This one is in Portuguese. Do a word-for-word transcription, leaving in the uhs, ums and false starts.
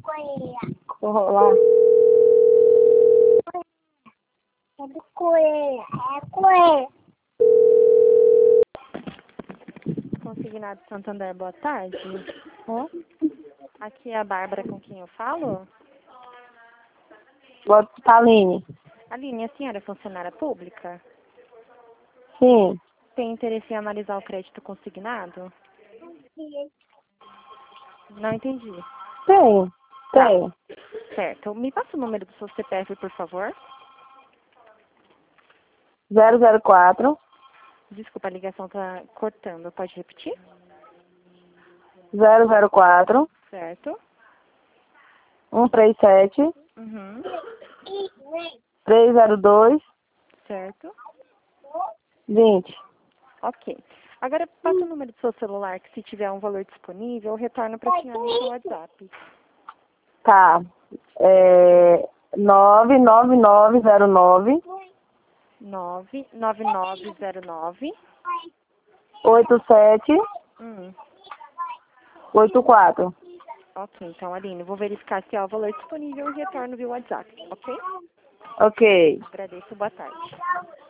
Vou rolar. É do coelho, é coelho. Consignado Santander, boa tarde. Hum? Aqui é a Bárbara com quem eu falo. Boa Aline. Aline, a senhora é funcionária pública? Sim. Tem interesse em analisar o crédito consignado? Não entendi. Tem. Tá. Tem. Certo. Me passa o número do seu C P F, por favor. zero zero quatro. Desculpa, a ligação tá cortando. Pode repetir? zero zero quatro. Certo. um três sete. Uhum. três zero dois. Certo. vinte. Ok. Agora passa o número do seu celular, que se tiver um valor disponível, eu retorno para a senhora no seu WhatsApp. Tá. É nove nove nove zero nove. nove nove nove zero nove. oito sete. Hum. oito quatro. Ok, então, Aline, vou verificar se há o valor disponível e retorno via WhatsApp, ok? Ok. Agradeço, boa tarde.